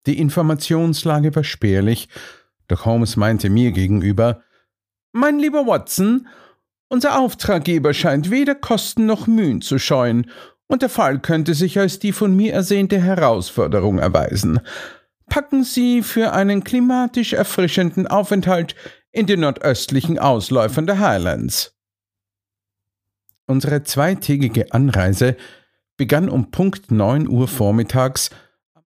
Die Informationslage war spärlich, doch Holmes meinte mir gegenüber: »Mein lieber Watson, unser Auftraggeber scheint weder Kosten noch Mühen zu scheuen, und der Fall könnte sich als die von mir ersehnte Herausforderung erweisen. Packen Sie für einen klimatisch erfrischenden Aufenthalt in den nordöstlichen Ausläufern der Highlands.« Unsere zweitägige Anreise begann um Punkt 9 Uhr vormittags